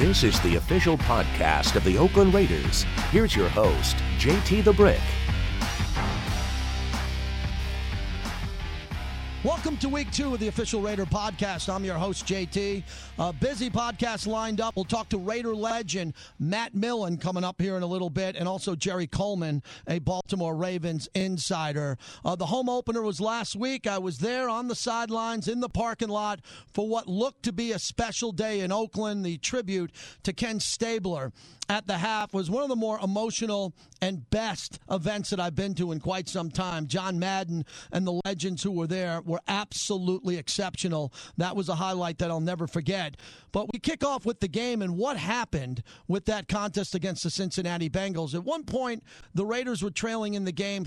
This is the official podcast of the Oakland Raiders. Here's your host, JT the Brick. Welcome to week 2 of the official Raider podcast. I'm your host, JT. A busy podcast lined up. We'll talk to Raider legend Matt Millen coming up here in a little bit, and also Jerry Coleman, a Baltimore Ravens insider. The home opener was last week. I was there on the sidelines in the parking lot for what looked to be a special day in Oakland. The tribute to Ken Stabler at the half was one of the more emotional and best events that I've been to in quite some time. John Madden and the legends who were there were absolutely exceptional. That was a highlight that I'll never forget. But we kick off with the game and what happened with that contest against the Cincinnati Bengals. At one point, the Raiders were trailing in the game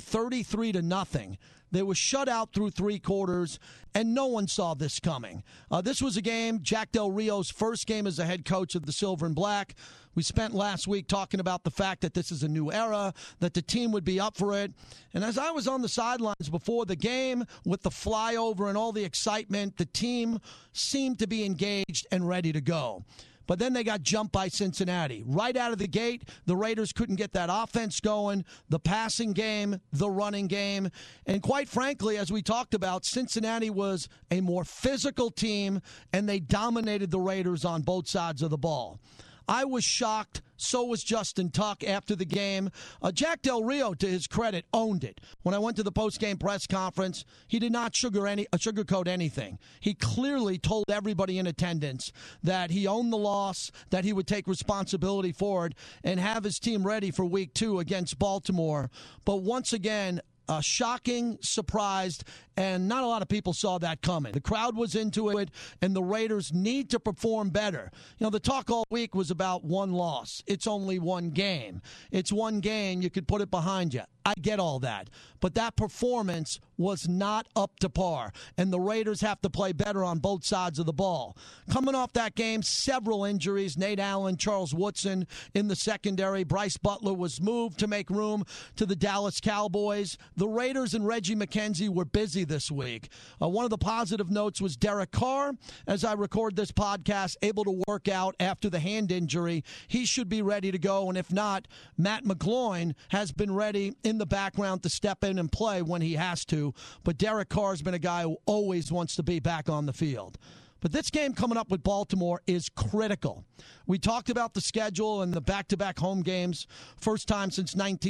33-0. They were shut out through 3 quarters, and no one saw this coming. This was a game, Jack Del Rio's first game as the head coach of the Silver and Black. We spent last week talking about the fact that this is a new era, that the team would be up for it. And as I was on the sidelines before the game, with the flyover and all the excitement, the team seemed to be engaged and ready to go. But then they got jumped by Cincinnati. Right out of the gate, the Raiders couldn't get that offense going, the passing game, the running game. And quite frankly, as we talked about, Cincinnati was a more physical team, and they dominated the Raiders on both sides of the ball. I was shocked. So was Justin Tuck after the game. Jack Del Rio, to his credit, owned it. When I went to the post-game press conference, he did not sugarcoat anything. He clearly told everybody in attendance that he owned the loss, that he would take responsibility for it, and have his team ready for week 2 against Baltimore. But once again, shocking, surprised, and not a lot of people saw that coming. The crowd was into it, and the Raiders need to perform better. You know, the talk all week was about one loss. It's only one game. It's one game. You could put it behind you. I get all that. But that performance was not up to par, and the Raiders have to play better on both sides of the ball. Coming off that game, several injuries. Nate Allen, Charles Woodson in the secondary. Bryce Butler was moved to make room to the Dallas Cowboys. The Raiders and Reggie McKenzie were busy this week. One of the positive notes was Derek Carr, as I record this podcast, able to work out after the hand injury. He should be ready to go, and if not, Matt McGloin has been ready in the background to step in and play when he has to. But Derek Carr's been a guy who always wants to be back on the field. But this game coming up with Baltimore is critical. We talked about the schedule and the back-to-back home games, first time since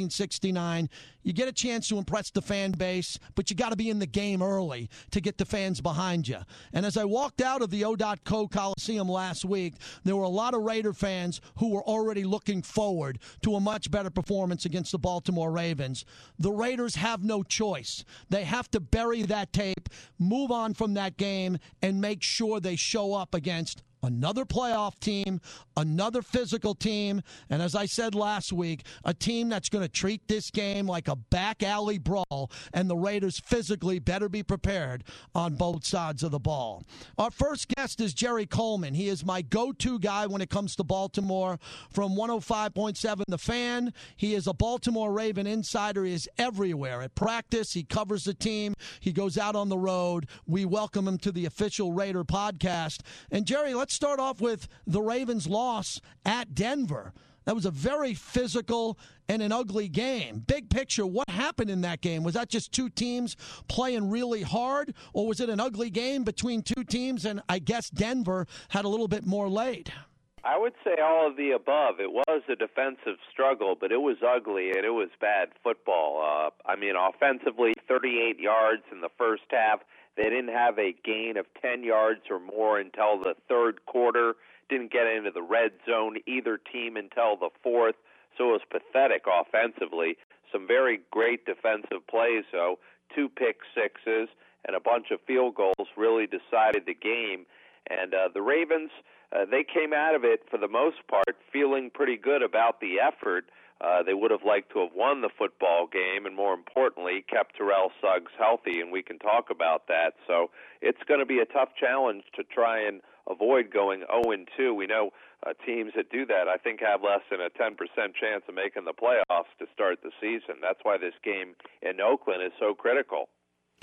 1969. You get a chance to impress the fan base, but you got to be in the game early to get the fans behind you. And as I walked out of the O.Co Coliseum last week, there were a lot of Raider fans who were already looking forward to a much better performance against the Baltimore Ravens. The Raiders have no choice. They have to bury that tape, move on from that game, and make sure they show up against another playoff team, another physical team, and as I said last week, a team that's going to treat this game like a back alley brawl, and the Raiders physically better be prepared on both sides of the ball. Our first guest is Jerry Coleman. He is my go-to guy when it comes to Baltimore from 105.7 The Fan. He is a Baltimore Raven insider. He is everywhere. At practice, he covers the team. He goes out on the road. We welcome him to the official Raider podcast. And Jerry, let's start off with the Ravens' loss at Denver. That was a very physical and an ugly game. Big picture, what happened in that game? Was that just two teams playing really hard, or was it an ugly game between two teams, and I guess Denver had a little bit more laid? I would say all of the above. It was a defensive struggle, but it was ugly and it was bad football. Offensively, 38 yards in the first half. They didn't have a gain of 10 yards or more until the third quarter. Didn't get into the red zone, either team, until the fourth. So it was pathetic offensively. Some very great defensive plays, though. 2 pick sixes and a bunch of field goals really decided the game. And the Ravens, they came out of it, for the most part, feeling pretty good about the effort. They would have liked to have won the football game and, more importantly, kept Terrell Suggs healthy, and we can talk about that. So it's going to be a tough challenge to try and avoid going 0-2. We know teams that do that, I think, have less than a 10% chance of making the playoffs to start the season. That's why this game in Oakland is so critical.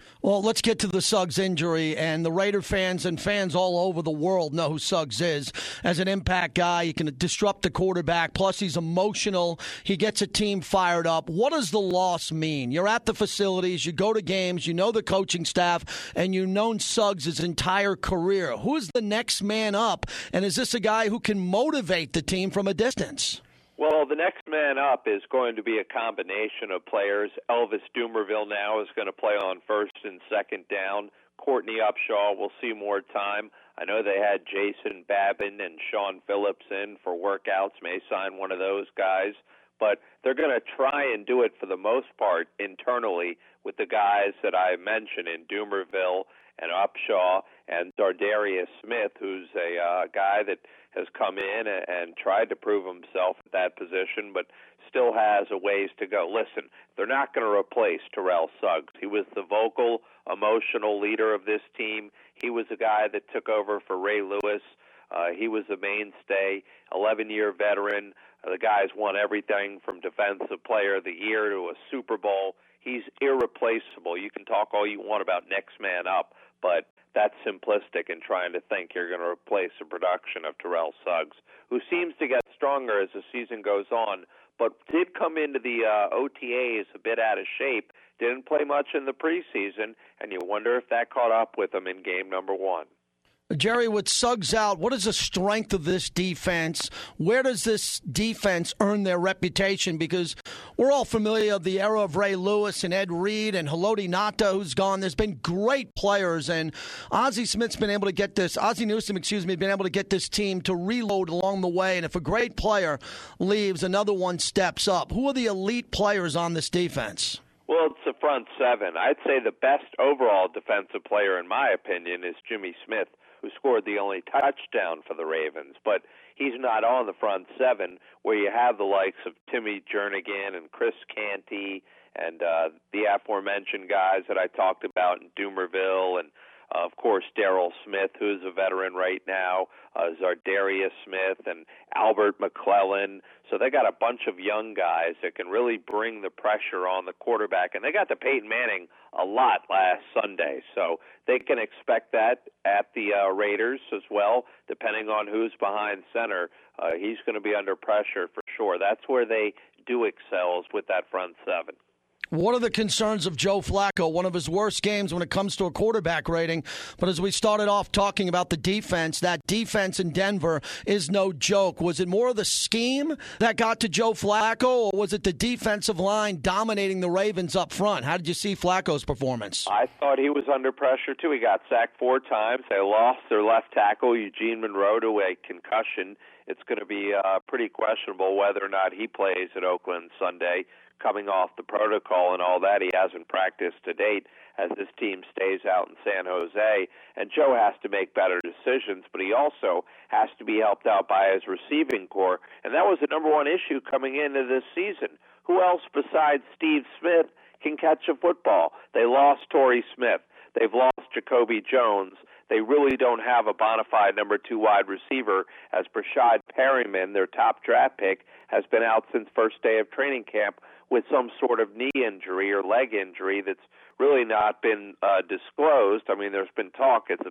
Well, let's get to the Suggs injury, and the Raider fans and fans all over the world know who Suggs is. As an impact guy, he can disrupt the quarterback, plus he's emotional. He gets a team fired up. What does the loss mean? You're at the facilities, you go to games, you know the coaching staff, and you've known Suggs his entire career. Who's the next man up, and is this a guy who can motivate the team from a distance? Well, the next man up is going to be a combination of players. Elvis Dumerville now is going to play on first and second down. Courtney Upshaw will see more time. I know they had Jason Babin and Sean Phillips in for workouts, may sign one of those guys. But they're going to try and do it for the most part internally with the guys that I mentioned in Dumerville and Upshaw and Zardarius Smith, who's a guy that has come in and tried to prove himself at that position, but still has a ways to go. Listen, they're not going to replace Terrell Suggs. He was the vocal, emotional leader of this team. He was a guy that took over for Ray Lewis. He was the mainstay, 11-year veteran. The guy's won everything from Defensive Player of the Year to a Super Bowl. He's irreplaceable. You can talk all you want about next man up, but that's simplistic in trying to think you're going to replace the production of Terrell Suggs, who seems to get stronger as the season goes on, but did come into the OTAs a bit out of shape, didn't play much in the preseason, and you wonder if that caught up with him in game number 1. Jerry, with Suggs out, what is the strength of this defense? Where does this defense earn their reputation? Because we're all familiar with the era of Ray Lewis and Ed Reed and Haloti Ngata, who's gone. There's been great players, and Ozzie Newsome, has been able to get this team to reload along the way. And if a great player leaves, another one steps up. Who are the elite players on this defense? Well, it's the front seven. I'd say the best overall defensive player, in my opinion, is Jimmy Smith, who scored the only touchdown for the Ravens. But he's not on the front seven, where you have the likes of Timmy Jernigan and Chris Canty and the aforementioned guys that I talked about in Dumerville and, of course, Darryl Smith, who's a veteran right now, Zardarius Smith and Albert McClellan. So they got a bunch of young guys that can really bring the pressure on the quarterback. And they got to Peyton Manning a lot last Sunday. So they can expect that at the Raiders as well, depending on who's behind center. He's going to be under pressure for sure. That's where they do excel, is with that front seven. What are the concerns of Joe Flacco? One of his worst games when it comes to a quarterback rating. But as we started off talking about the defense, that defense in Denver is no joke. Was it more of the scheme that got to Joe Flacco, or was it the defensive line dominating the Ravens up front? How did you see Flacco's performance? I thought he was under pressure, too. He got sacked 4 times. They lost their left tackle, Eugene Monroe, to a concussion. It's going to be pretty questionable whether or not he plays at Oakland Sunday. Coming off the protocol and all that, he hasn't practiced to date as this team stays out in San Jose. And Joe has to make better decisions, but he also has to be helped out by his receiving core. And that was the number one issue coming into this season. Who else besides Steve Smith can catch a football? They lost Torrey Smith. They've lost Jacoby Jones. They really don't have a bona fide number 2 wide receiver, as Brashad Perryman, their top draft pick, has been out since first day of training camp with some sort of knee injury or leg injury that's really not been disclosed. I mean, there's been talk it's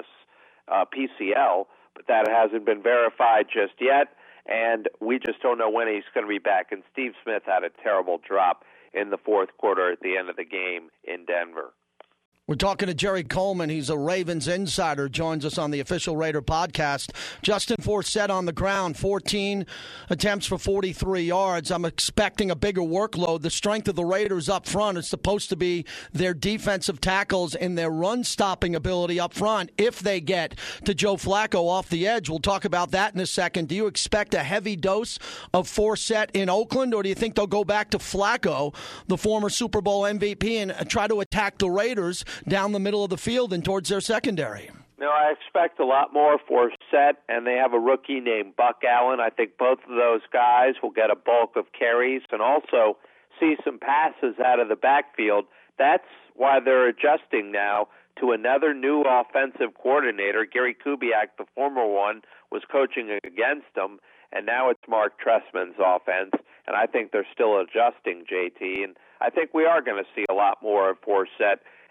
a PCL, but that hasn't been verified just yet, and we just don't know when he's going to be back. And Steve Smith had a terrible drop in the fourth quarter at the end of the game in Denver. We're talking to Jerry Coleman. He's a Ravens insider, joins us on the Official Raider podcast. Justin Forsett on the ground, 14 attempts for 43 yards. I'm expecting a bigger workload. The strength of the Raiders up front is supposed to be their defensive tackles and their run-stopping ability up front if they get to Joe Flacco off the edge. We'll talk about that in a second. Do you expect a heavy dose of Forsett in Oakland, or do you think they'll go back to Flacco, the former Super Bowl MVP, and try to attack the Raiders down the middle of the field and towards their secondary? No, I expect a lot more Forsett, and they have a rookie named Buck Allen. I think both of those guys will get a bulk of carries and also see some passes out of the backfield. That's why they're adjusting now to another new offensive coordinator. Gary Kubiak, the former one, was coaching against them, and now it's Mark Trestman's offense, and I think they're still adjusting, JT, and I think we are going to see a lot more of Forsett.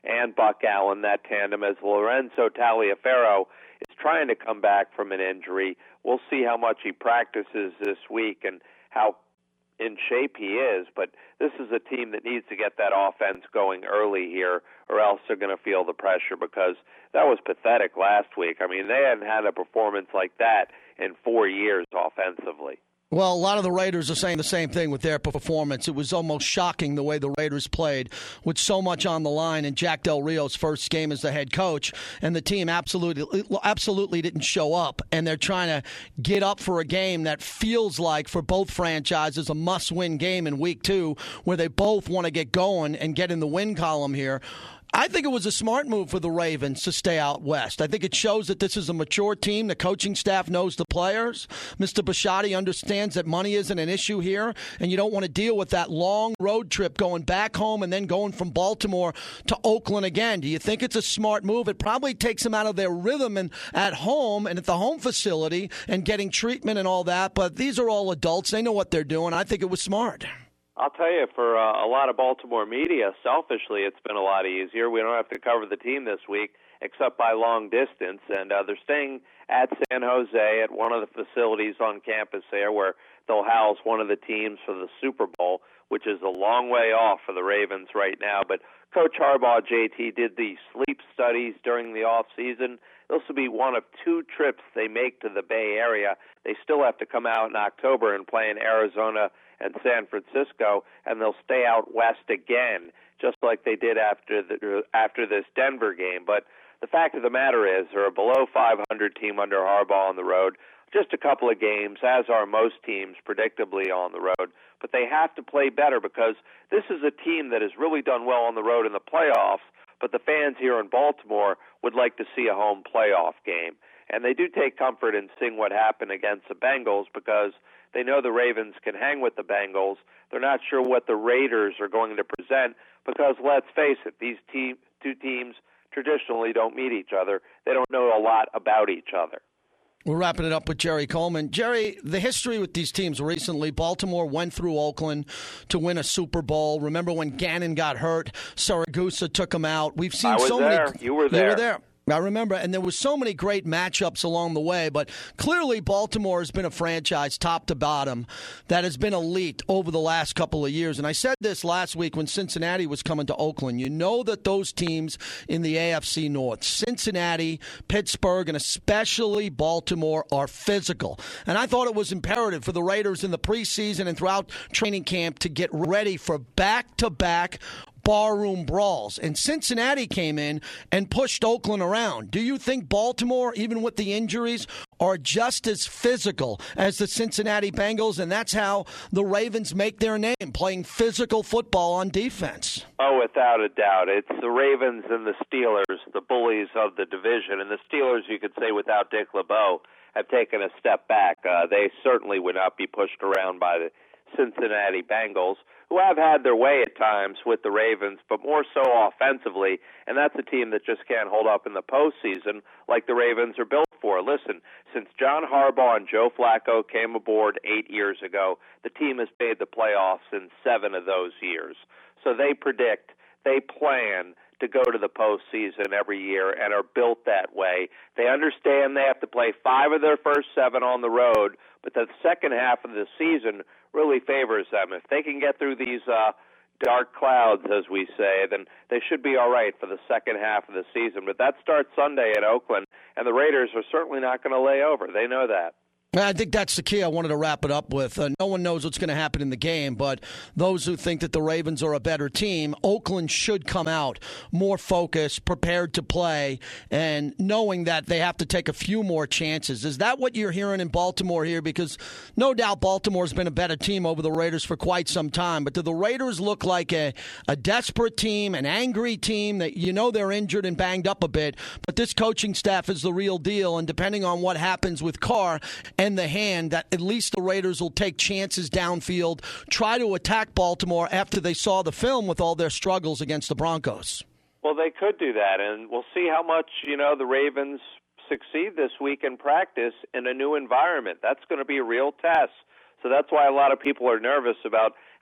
and Buck Allen, that tandem, as Lorenzo Taliaferro is trying to come back from an injury. We'll see how much he practices this week and how in shape he is, but this is a team that needs to get that offense going early here, or else they're going to feel the pressure, because that was pathetic last week. I mean, they hadn't had a performance like that in 4 years offensively. Well, a lot of the Raiders are saying the same thing with their performance. It was almost shocking the way the Raiders played with so much on the line in Jack Del Rio's first game as the head coach, and the team absolutely didn't show up, and they're trying to get up for a game that feels like, for both franchises, a must-win game in Week 2, where they both want to get going and get in the win column here. I think it was a smart move for the Ravens to stay out west. I think it shows that this is a mature team. The coaching staff knows the players. Mr. Bisciotti understands that money isn't an issue here, and you don't want to deal with that long road trip going back home and then going from Baltimore to Oakland again. Do you think it's a smart move? It probably takes them out of their rhythm and at home and at the home facility and getting treatment and all that, but these are all adults. They know what they're doing. I think it was smart. I'll tell you, for a lot of Baltimore media, selfishly, it's been a lot easier. We don't have to cover the team this week except by long distance, and they're staying at San Jose at one of the facilities on campus there where they'll house one of the teams for the Super Bowl, which is a long way off for the Ravens right now. But Coach Harbaugh, JT, did the sleep studies during the off season. This will be one of 2 trips they make to the Bay Area. They still have to come out in October and play in Arizona and San Francisco, and they'll stay out west again, just like they did after this Denver game. But the fact of the matter is, they're a below 500 team under Harbaugh on the road. Just a couple of games, as are most teams, predictably on the road. But they have to play better, because this is a team that has really done well on the road in the playoffs, but the fans here in Baltimore would like to see a home playoff game. And they do take comfort in seeing what happened against the Bengals, because they know the Ravens can hang with the Bengals. They're not sure what the Raiders are going to present, because let's face it, these 2 teams traditionally don't meet each other. They don't know a lot about each other. We're wrapping it up with Jerry Coleman. Jerry, the history with these teams recently, Baltimore went through Oakland to win a Super Bowl. Remember when Gannon got hurt, Saragusa took him out. We've seen so many. You were there. You were there. I remember, and there was so many great matchups along the way, but clearly Baltimore has been a franchise top to bottom that has been elite over the last couple of years. And I said this last week when Cincinnati was coming to Oakland. You know that those teams in the AFC North, Cincinnati, Pittsburgh, and especially Baltimore, are physical. And I thought it was imperative for the Raiders in the preseason and throughout training camp to get ready for back-to-back barroom brawls. And Cincinnati came in and pushed Oakland around. Do you think Baltimore, even with the injuries, are just as physical as the Cincinnati Bengals? And that's how the Ravens make their name, playing physical football on defense. Oh, without a doubt. It's the Ravens and the Steelers, the bullies of the division. And the Steelers, you could say, without Dick LeBeau, have taken a step back. They certainly would not be pushed around by the Cincinnati Bengals, who have had their way at times with the Ravens, but more so offensively, and that's a team that just can't hold up in the postseason like the Ravens are built for. Listen, since John Harbaugh and Joe Flacco came aboard 8 years ago, the team has made the playoffs in 7 of those years. So they predict, they plan to go to the postseason every year and are built that way. They understand they have to play 5 of their first 7 on the road, but the second half of the season really favors them. If they can get through these dark clouds, as we say, then they should be all right for the second half of the season. But that starts Sunday at Oakland, and the Raiders are certainly not going to lay over. They know that. I think that's the key I wanted to wrap it up with. No one knows what's going to happen in the game, but those who think that the Ravens are a better team, Oakland should come out more focused, prepared to play, and knowing that they have to take a few more chances. Is that what you're hearing in Baltimore here? Because no doubt Baltimore's been a better team over the Raiders for quite some time, but do the Raiders look like a desperate team, an angry team that you know they're injured and banged up a bit, but this coaching staff is the real deal, and depending on what happens with Carr and the hand, that at least the Raiders will take chances downfield, try to attack Baltimore after they saw the film with all their struggles against the Broncos? Well, they could do that, and we'll see how much, the Ravens succeed this week in practice in a new environment. That's going to be a real test. So that's why a lot of people are nervous about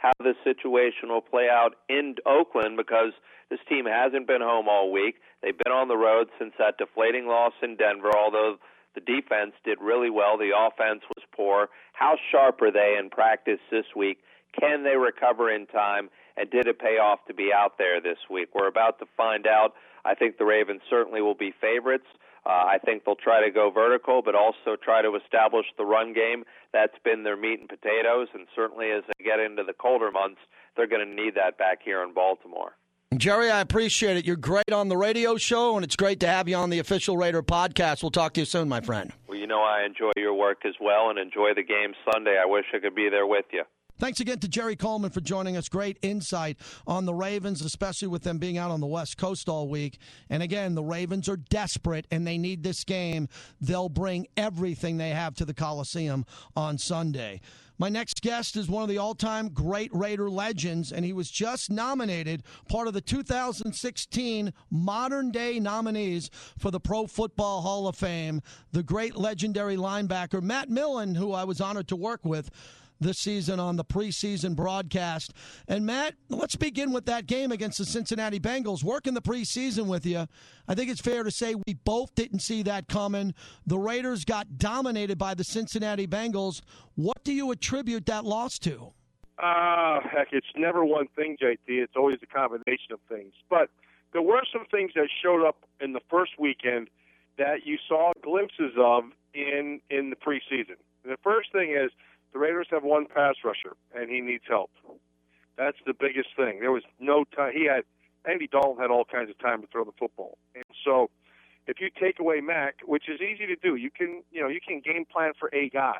how the situation will play out in Oakland because this team hasn't been home all week. They've been on the road since that deflating loss in Denver, although the defense did really well. The offense was poor. How sharp are they in practice this week? Can they recover in time? And did it pay off to be out there this week? We're about to find out. I think the Ravens certainly will be favorites. I think they'll try to go vertical, but also try to establish the run game. That's been their meat and potatoes, and certainly as they get into the colder months, they're going to need that back here in Baltimore. Jerry, I appreciate it. You're great on the radio show, and it's great to have you on the Official Raider podcast. We'll talk to you soon, my friend. Well, I enjoy your work as well and enjoy the game Sunday. I wish I could be there with you. Thanks again to Jerry Coleman for joining us. Great insight on the Ravens, especially with them being out on the West Coast all week. And again, the Ravens are desperate, and they need this game. They'll bring everything they have to the Coliseum on Sunday. My next guest is one of the all-time great Raider legends, and he was just nominated part of the 2016 modern-day nominees for the Pro Football Hall of Fame, the great legendary linebacker Matt Millen, who I was honored to work with this season on the preseason broadcast. And, Matt, let's begin with that game against the Cincinnati Bengals. Working the preseason with you, I think it's fair to say we both didn't see that coming. The Raiders got dominated by the Cincinnati Bengals. What do you attribute that loss to? Heck, it's never one thing, JT. It's always a combination of things. But there were some things that showed up in the first weekend that you saw glimpses of in the preseason. And the first thing is, the Raiders have one pass rusher, and he needs help. That's the biggest thing. There was no time. Andy Dalton had all kinds of time to throw the football. And so if you take away Mack, which is easy to do, you can game plan for a guy,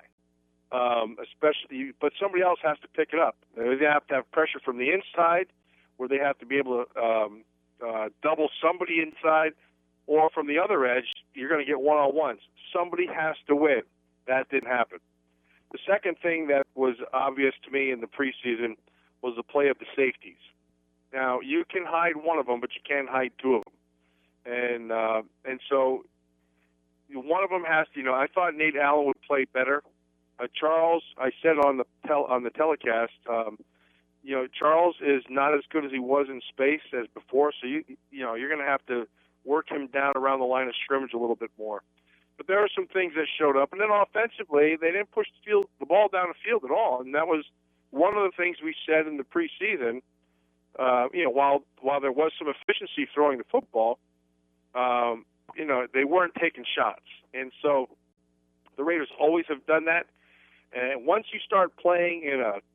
but somebody else has to pick it up. They have to have pressure from the inside, where they have to be able to double somebody inside, or from the other edge, you're going to get one-on-ones. Somebody has to win. That didn't happen. The second thing that was obvious to me in the preseason was the play of the safeties. Now, you can hide one of them, but you can't hide two of them. And so one of them has to, I thought Nate Allen would play better. Charles, I said on the telecast, Charles is not as good as he was in space as before, so you're going to have to work him down around the line of scrimmage a little bit more. But there are some things that showed up. And then offensively, they didn't push the ball down the field at all. And that was one of the things we said in the preseason. While there was some efficiency throwing the football, they weren't taking shots. And so the Raiders always have done that. And once you start playing in a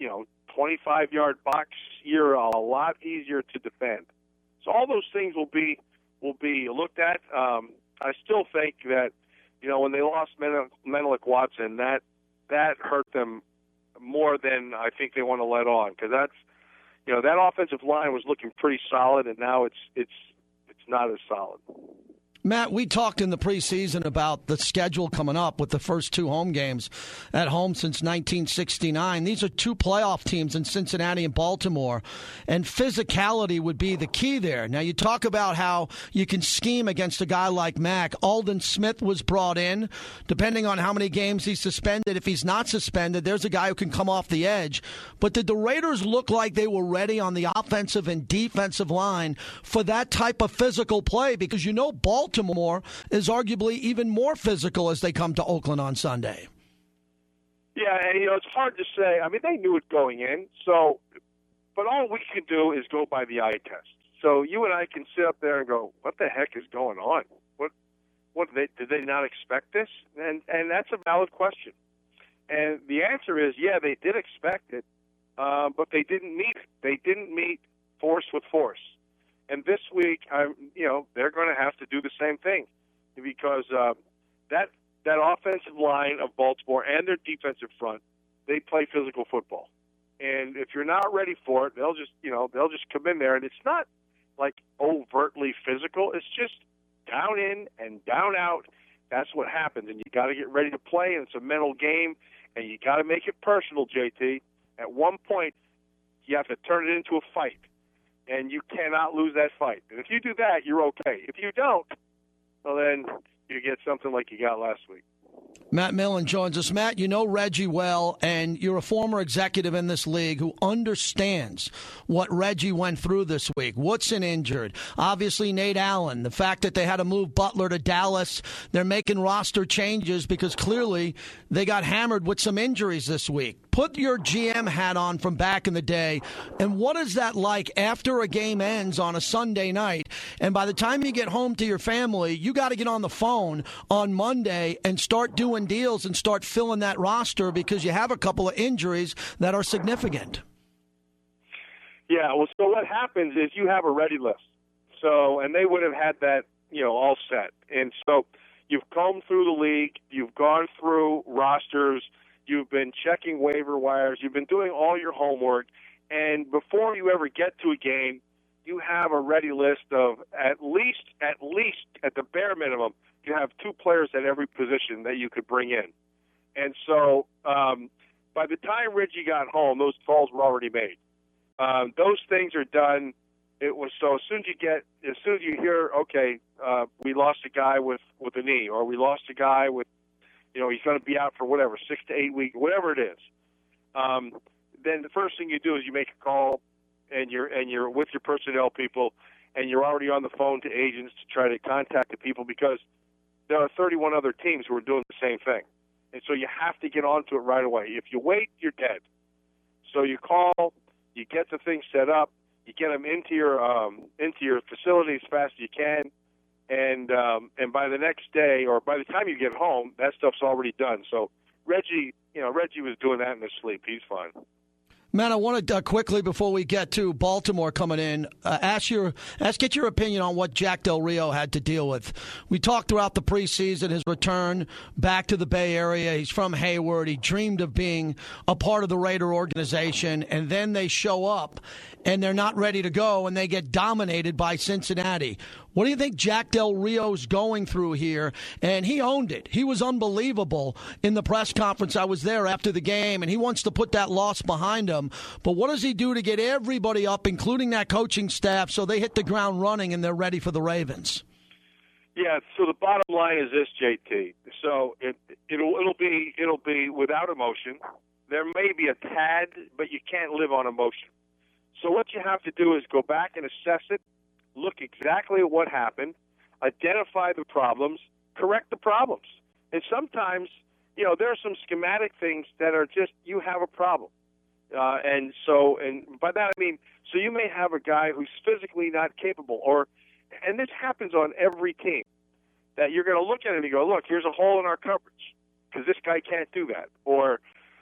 25-yard box, you're a lot easier to defend. So all those things will be looked at. I still think that, when they lost Menelik Watson, that hurt them more than I think they want to let on, because that offensive line was looking pretty solid, and now it's not as solid. Matt, we talked in the preseason about the schedule coming up with the first two home games at home since 1969. These are two playoff teams in Cincinnati and Baltimore, and physicality would be the key there. Now, you talk about how you can scheme against a guy like Mack. Aldon Smith was brought in. Depending on how many games he's suspended, if he's not suspended, there's a guy who can come off the edge. But did the Raiders look like they were ready on the offensive and defensive line for that type of physical play? Because Baltimore is arguably even more physical as they come to Oakland on Sunday. Yeah, and it's hard to say. I mean, they knew it going in, but all we can do is go by the eye test. So you and I can sit up there and go, "What the heck is going on? What did they not expect this?" And that's a valid question. And the answer is, yeah, they did expect it, but they didn't meet it. They didn't meet force with force. And this week, they're going to have to do the same thing, because that offensive line of Baltimore and their defensive front, they play physical football. And if you're not ready for it, they'll just come in there, and it's not like overtly physical. It's just down in and down out. That's what happens, and you got to get ready to play. And it's a mental game, and you got to make it personal, JT. At one point, you have to turn it into a fight. And you cannot lose that fight. And if you do that, you're okay. If you don't, well, then you get something like you got last week. Matt Millen joins us. Matt, you know Reggie well, and you're a former executive in this league who understands what Reggie went through this week. Woodson injured. Obviously, Nate Allen. The fact that they had to move Butler to Dallas. They're making roster changes because clearly they got hammered with some injuries this week. Put your GM hat on from back in the day, and what is that like after a game ends on a Sunday night, and by the time you get home to your family, you got to get on the phone on Monday and start doing deals and start filling that roster because you have a couple of injuries that are significant. Yeah, well, so what happens is you have a ready list. So, and they would have had that, all set. And so you've combed through the league, you've gone through rosters, you've been checking waiver wires, you've been doing all your homework, and before you ever get to a game, you have a ready list of at least at the bare minimum, you have 2 players at every position that you could bring in. And so by the time Reggie got home, those calls were already made. Those things are done. It was so as soon as you hear, okay, we lost a guy with a knee, or we lost a guy with, he's going to be out for whatever, 6 to 8 weeks, whatever it is. Then the first thing you do is you make a call, and you're with your personnel people, and you're already on the phone to agents to try to contact the people because there are 31 other teams who are doing the same thing. And so you have to get onto it right away. If you wait, you're dead. So you call, you get the thing set up, you get them into your facility as fast as you can, and by the next day or by the time you get home, that stuff's already done. So Reggie was doing that in his sleep. He's fine. Man, I want to quickly, before we get to Baltimore coming in, get your opinion on what Jack Del Rio had to deal with. We talked throughout the preseason, his return back to the Bay Area. He's from Hayward. He dreamed of being a part of the Raider organization, and then they show up, and they're not ready to go, and they get dominated by Cincinnati. What do you think Jack Del Rio's going through here? And he owned it. He was unbelievable in the press conference. I was there after the game, and he wants to put that loss behind him. But what does he do to get everybody up, including that coaching staff, so they hit the ground running and they're ready for the Ravens? Yeah, so the bottom line is this, JT. So it'll be without emotion. There may be a tad, but you can't live on emotion. So what you have to do is go back and assess it, look exactly at what happened, identify the problems, correct the problems. And sometimes, there are some schematic things that are just, you have a problem. And by that I mean, so you may have a guy who's physically not capable, and this happens on every team, that you're going to look at it and you go, look, here's a hole in our coverage because this guy can't do that. Or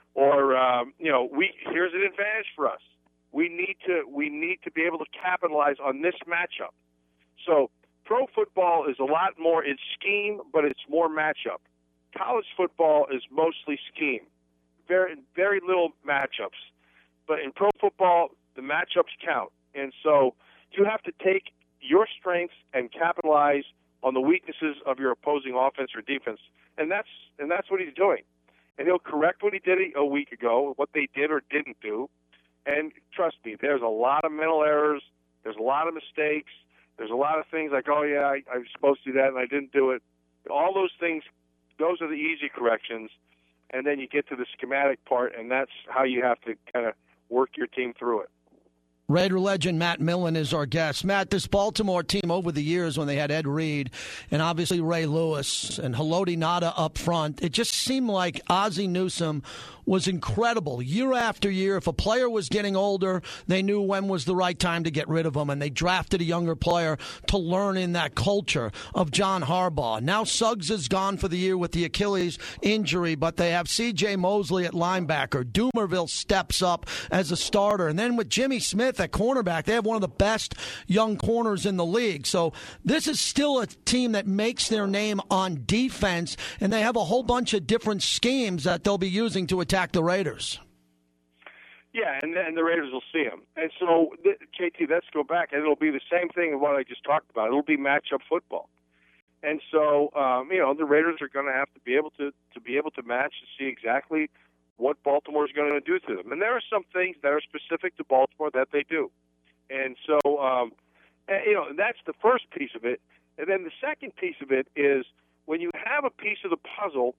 here's an advantage for us. We need to be able to capitalize on this matchup. So pro football is a lot more, it's scheme, but it's more matchup. College football is mostly scheme, very, very little matchups. But in pro football, the matchups count. And so you have to take your strengths and capitalize on the weaknesses of your opposing offense or defense. And that's what he's doing. And he'll correct what he did a week ago, what they did or didn't do. And trust me, there's a lot of mental errors. There's a lot of mistakes. There's a lot of things like, oh, yeah, I was supposed to do that and I didn't do it. All those things, those are the easy corrections. And then you get to the schematic part, and that's how you have to kind of work your team through it. Raider legend Matt Millen is our guest. Matt, this Baltimore team over the years when they had Ed Reed and obviously Ray Lewis and Haloti Ngata up front, it just seemed like Ozzie Newsome was incredible. Year after year, if a player was getting older, they knew when was the right time to get rid of him, and they drafted a younger player to learn in that culture of John Harbaugh. Now Suggs is gone for the year with the Achilles injury, but they have C.J. Mosley at linebacker. Doomerville steps up as a starter. And then with Jimmy Smith at cornerback, they have one of the best young corners in the league. So this is still a team that makes their name on defense, and they have a whole bunch of different schemes that they'll be using to attack the Raiders. Yeah, and the Raiders will see them. And so, JT, let's go back, and it'll be the same thing of what I just talked about. It'll be matchup football. And so, the Raiders are going to have to be able to match and see exactly what Baltimore is going to do to them. And there are some things that are specific to Baltimore that they do. And so, that's the first piece of it. And then the second piece of it is when you have a piece of the puzzle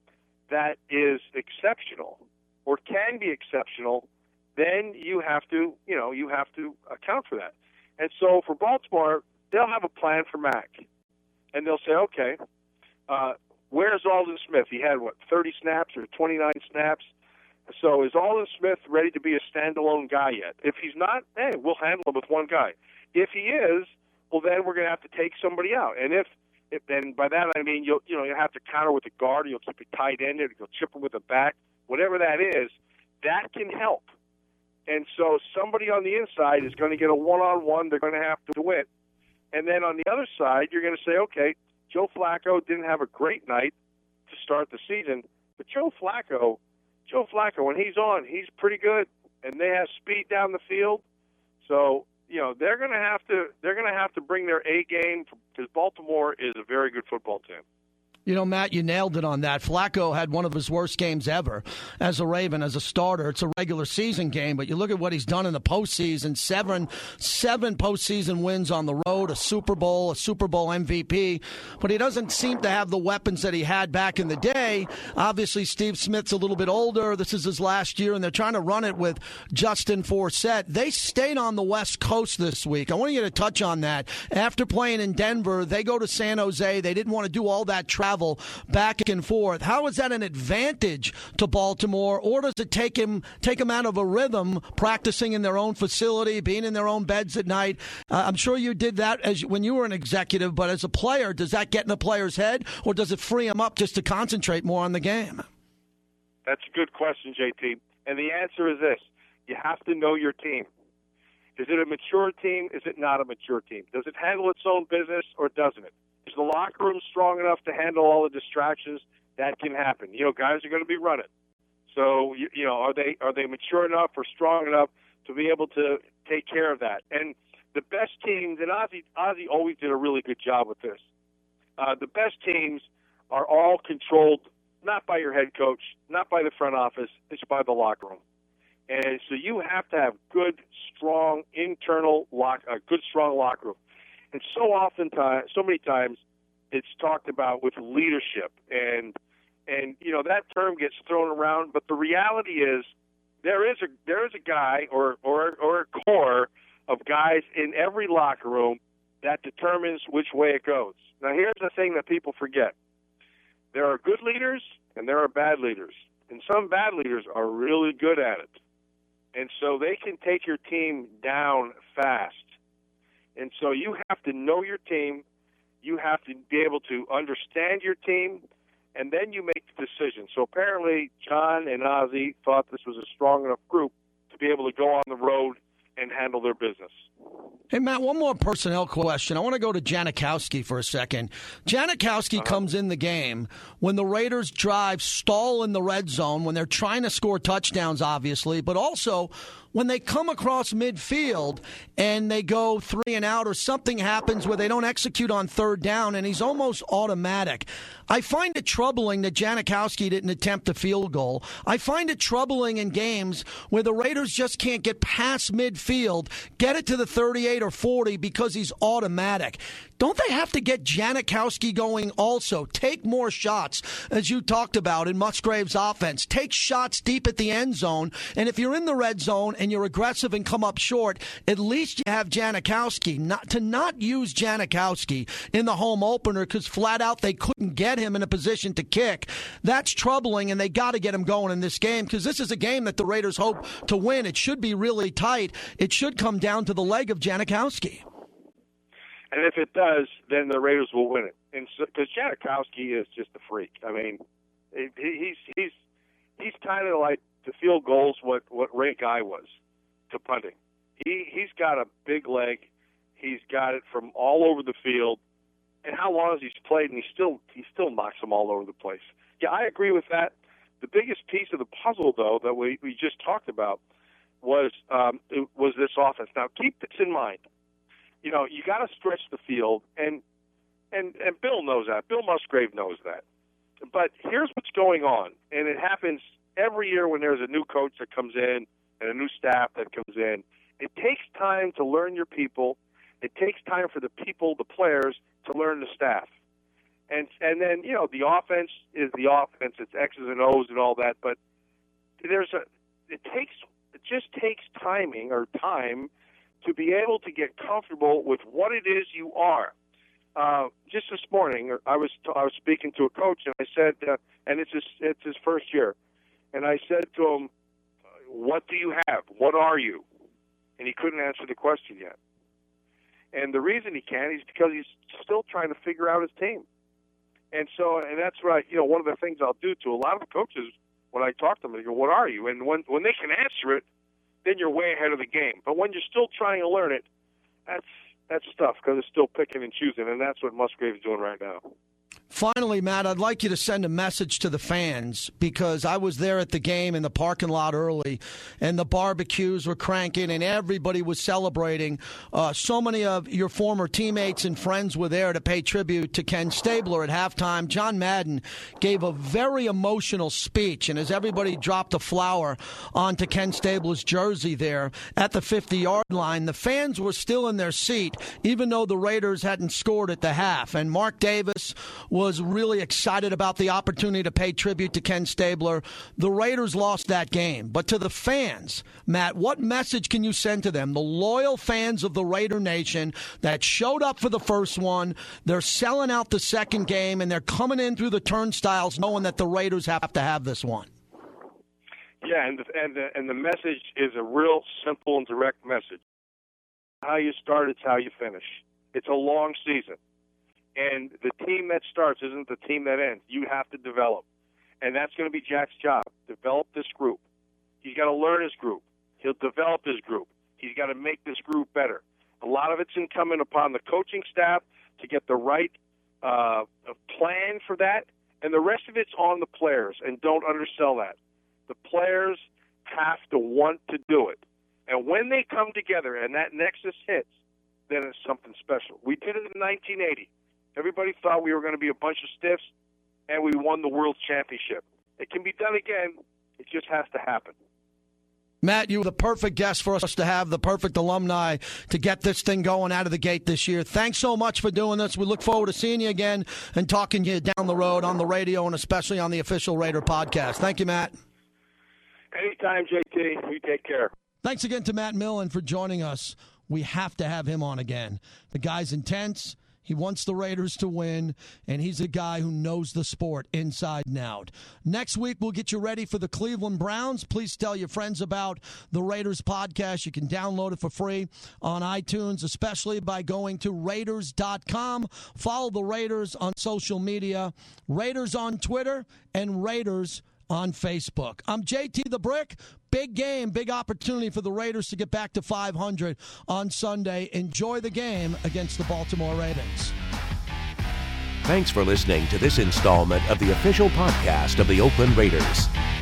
that is exceptional or can be exceptional, then you have to account for that. And so for Baltimore, they'll have a plan for Mac, and they'll say, okay, where's Aldon Smith? He had 30 snaps or 29 snaps. So is Aldon Smith ready to be a standalone guy yet? If he's not, we'll handle him with one guy. If he is, well, then we're going to have to take somebody out. And if then by that I mean you'll have to counter with a guard, or you'll keep it tight ended, or you'll chip him with a back, whatever that is, that can help. And so somebody on the inside is going to get a one-on-one. They're going to have to win. And then on the other side, you're going to say, okay, Joe Flacco didn't have a great night to start the season, but Joe Flacco, when he's on, he's pretty good, and they have speed down the field. So they're going to have to bring their A game, because Baltimore is a very good football team. Matt, you nailed it on that. Flacco had one of his worst games ever as a Raven, as a starter. It's a regular season game, but you look at what he's done in the postseason, seven postseason wins on the road, a Super Bowl MVP, but he doesn't seem to have the weapons that he had back in the day. Obviously, Steve Smith's a little bit older. This is his last year, and they're trying to run it with Justin Forsett. They stayed on the West Coast this week. I want you to touch on that. After playing in Denver, they go to San Jose. They didn't want to do all that travel back and forth. How is that an advantage to Baltimore, or does it take him out of a rhythm, practicing in their own facility, being in their own beds at night? I'm sure you did that when you were an executive, but as a player, does that get in the player's head, or does it free him up just to concentrate more on the game? That's a good question, JT. And the answer is this. You have to know your team. Is it a mature team? Is it not a mature team? Does it handle its own business, or doesn't it? Is the locker room strong enough to handle all the distractions? That can happen. Guys are going to be running. So, are they mature enough or strong enough to be able to take care of that? And the best teams, and Ozzie always did a really good job with this. The best teams are all controlled not by your head coach, not by the front office, it's by the locker room. And so you have to have good, strong strong locker room. And so many times, it's talked about with leadership, and that term gets thrown around. But the reality is, there is a guy or a core of guys in every locker room that determines which way it goes. Now, here's the thing that people forget: there are good leaders and there are bad leaders, and some bad leaders are really good at it, and so they can take your team down fast. And so you have to know your team, you have to be able to understand your team, and then you make the decision. So apparently John and Ozzie thought this was a strong enough group to be able to go on the road and handle their business. Hey, Matt, one more personnel question. I want to go to Janikowski for a second. Janikowski comes in the game when the Raiders stall in the red zone, when they're trying to score touchdowns, obviously, but also when they come across midfield and they go 3 and out, or something happens where they don't execute on third down, and he's almost automatic. I find it troubling that Janikowski didn't attempt a field goal. I find it troubling in games where the Raiders just can't get past midfield, get it to the 38 or 40 because he's automatic. Don't they have to get Janikowski going also? Take more shots, as you talked about in Musgrave's offense. Take shots deep at the end zone, and if you're in the red zone and you're aggressive and come up short, at least you have Janikowski. Not use Janikowski in the home opener because flat out they couldn't get him in a position to kick. That's troubling, and they got to get him going in this game, because this is a game that the Raiders hope to win. It should be really tight. It should come down to the leg of Janikowski. And if it does, then the Raiders will win it. And because Janikowski is just a freak. I mean, he's kind of like to field goals what Ray Guy was to punting. He's got a big leg. He's got it from all over the field. And how long has he played? And he still knocks them all over the place. Yeah, I agree with that. The biggest piece of the puzzle, though, that we just talked about was this offense. Now, keep this in mind. You got to stretch the field, and Bill knows that. Bill Musgrave knows that. But here's what's going on, and it happens every year when there's a new coach that comes in and a new staff that comes in. It takes time to learn your people. It takes time for the players, to learn the staff. And then, the offense is the offense. It's X's and O's and all that. But it just takes time to be able to get comfortable with what it is you are. Just this morning, I was speaking to a coach, and I said, and it's his first year, and I said to him, "What do you have? What are you?" And he couldn't answer the question yet. And the reason he can't is because he's still trying to figure out his team. And that's what one of the things I'll do to a lot of the coaches when I talk to them, they go, "What are you?" And when they can answer it, then you're way ahead of the game. But when you're still trying to learn it, that's tough because it's still picking and choosing, and that's what Musgrave's doing right now. Finally, Matt, I'd like you to send a message to the fans because I was there at the game in the parking lot early, and the barbecues were cranking, and everybody was celebrating. So many of your former teammates and friends were there to pay tribute to Ken Stabler at halftime. John Madden gave a very emotional speech, and as everybody dropped a flower onto Ken Stabler's jersey there at the 50-yard line, the fans were still in their seat, even though the Raiders hadn't scored at the half. And Mark Davis was really excited about the opportunity to pay tribute to Ken Stabler. The Raiders lost that game. But to the fans, Matt, what message can you send to them? The loyal fans of the Raider Nation that showed up for the first one, they're selling out the second game, and they're coming in through the turnstiles knowing that the Raiders have to have this one. Yeah, and the message is a real simple and direct message. How you start, it's how you finish. It's a long season. And the team that starts isn't the team that ends. You have to develop. And that's going to be Jack's job, develop this group. He's got to learn his group. He'll develop his group. He's got to make this group better. A lot of it's incumbent upon the coaching staff to get the right plan for that, and the rest of it's on the players, and don't undersell that. The players have to want to do it. And when they come together and that nexus hits, then it's something special. We did it in 1980. Everybody thought we were going to be a bunch of stiffs, and we won the world championship. It can be done again. It just has to happen. Matt, you were the perfect guest for us to have, the perfect alumni to get this thing going out of the gate this year. Thanks so much for doing this. We look forward to seeing you again and talking to you down the road on the radio and especially on the Official Raider podcast. Thank you, Matt. Anytime, JT. You take care. Thanks again to Matt Millen for joining us. We have to have him on again. The guy's intense. He wants the Raiders to win, and he's a guy who knows the sport inside and out. Next week, we'll get you ready for the Cleveland Browns. Please tell your friends about the Raiders podcast. You can download it for free on iTunes, especially by going to Raiders.com. Follow the Raiders on social media, Raiders on Twitter, and Raiders on Facebook. I'm JT the Brick. Big game, big opportunity for the Raiders to get back to 500 on Sunday. Enjoy the game against the Baltimore Ravens. Thanks for listening to this installment of the official podcast of the Oakland Raiders.